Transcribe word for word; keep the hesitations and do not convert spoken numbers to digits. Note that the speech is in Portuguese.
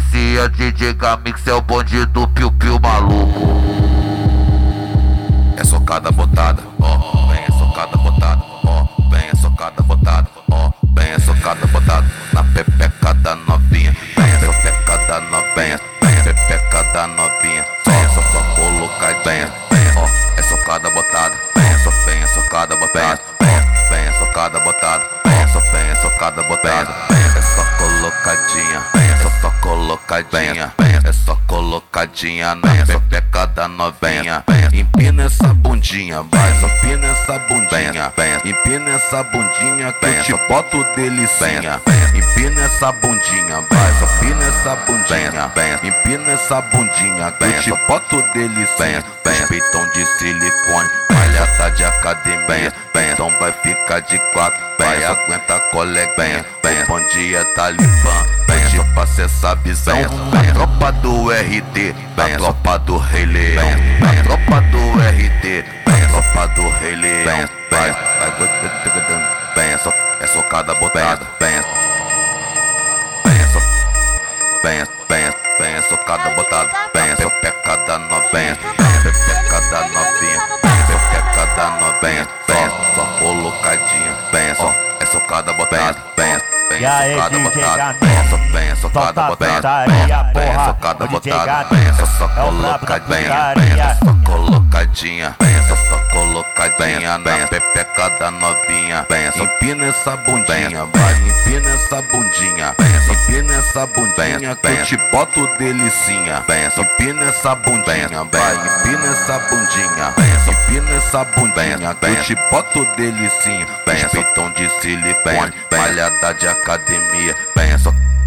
Esse é D J Gamix, é o bonde do piu-piu maluco. É socada botada, ó, vem é socada botada, ó, vem é socada botada, ó, vem é socada botada na pepeca da novinha, vem é pepeca da novinha, vem é pepeca da novinha, só só só colocar bem, ó, é socada botada, vem só vem é socada botada, ó, vem é socada botada, vem só vem é socada botada, é só colocadinha, é só só colocadinha, é só colocadinha na pepeca da novinha. Empina essa bundinha, vai, só empina essa bundinha, empina essa bundinha que eu te boto delicinha. Empina essa bundinha, vai, só empina essa bundinha, empina essa bundinha que eu te boto delicinha. Peitão de silicone, malhada de academia, então vai ficar de quatro, vai, aguenta coleguinha. Bom dia, Talibã, hoje eu passo essa visão. A tropa do R D, a tropa do Rei Leão, a tropa do R D, a tropa do Rei Leão. Vai, vai, bem, é, so, é socada botada, bem, bem, so, bem, bem, bem, é socada botada, bem, pepeca da novinha, pepeca da novinha, pepeca da novinha, bem, só colocadinha, bem, só, é socada botada, bem. Bem socada botada, bem, só bem socada botada, bem socada botada, bem só colocadinha, bem só colocadinha, bem só colocadinha na pepeca da novinha. Bem só empina essa bundinha, vai, empina essa bundinha, empina essa bundinha que eu te boto delicinha. Bem só empina essa bundinha, vai, empina essa bundinha, empina essa bundinha que eu te boto delicinha. Bem peitão de silicone, malhada de academia, bem só